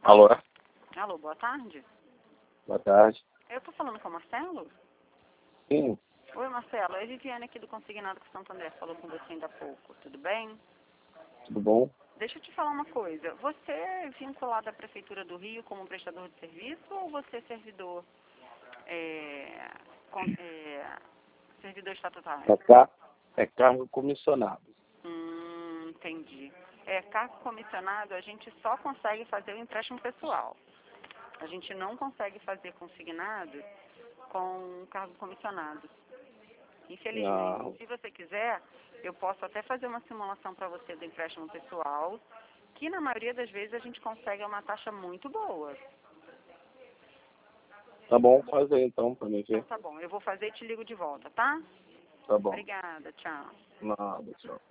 Alô? Alô, boa tarde. Boa tarde. Eu tô falando com o Marcelo? Sim, Oi, Marcelo. É a Viviane aqui do Consignado com Santo André. Falou com você ainda há pouco. Tudo bem? tudo bom? Deixa eu te falar uma coisa. Você é vinculado à Prefeitura do Rio como prestador de serviço ou você é servidor, servidor estatutário? É cargo comissionado. Entendi. Cargo comissionado, a gente só consegue fazer o empréstimo pessoal. A gente não consegue fazer consignado com cargo comissionado. Infelizmente. Não, Se você quiser, eu posso até fazer uma simulação para você do empréstimo pessoal, que na maioria das vezes a gente consegue uma taxa muito boa. tá bom, faz aí então pra mim Então ver. tá bom, eu vou fazer e te ligo de volta, tá? Tá bom. Obrigada, tchau. Nada, tchau.